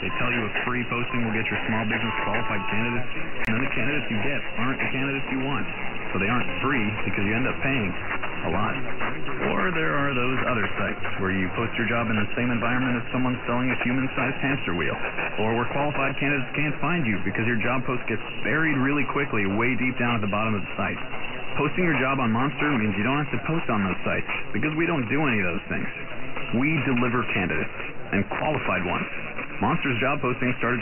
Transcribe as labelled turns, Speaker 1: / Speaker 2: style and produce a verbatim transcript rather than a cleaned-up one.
Speaker 1: They tell you a free posting will get your small business qualified candidates, and then the candidates you get aren't the candidates you want. So they aren't free because you end up paying a lot. Or there are those other sites where you post your job in the same environment as someone selling a human-sized hamster wheel. Or where qualified candidates can't find you because your job post gets buried really quickly way deep down at the bottom of the site. Posting your job on Monster means you don't have to post on those sites because we don't do any of those things. We deliver candidates, and qualified ones. Monster's job posting started